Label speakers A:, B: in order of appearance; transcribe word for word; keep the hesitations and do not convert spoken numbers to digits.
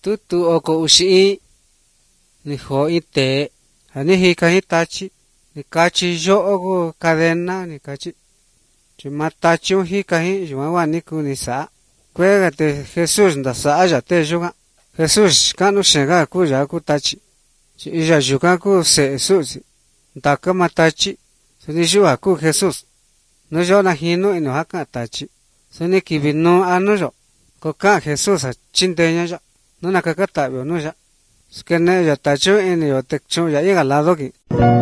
A: tu tu oko ushi ni ho ite ani hi ka hitachi ni kachi yo ogo cadena ni kachi chimatachi hi ka hi yuwa ni kuni sa kuega te Jesús nda sa ya te yuga Jesús kanu shenga ku ya ku tachi chi iya yuga ku se Jesús ndaka matachi suni yuwa ku Jesús no yo na hino ino haka tachi suni kibino anu yo ko ka Jesús chindeña ya no nakakata yo no ya skene ya tachu ini yo tekchu ya iga lado ki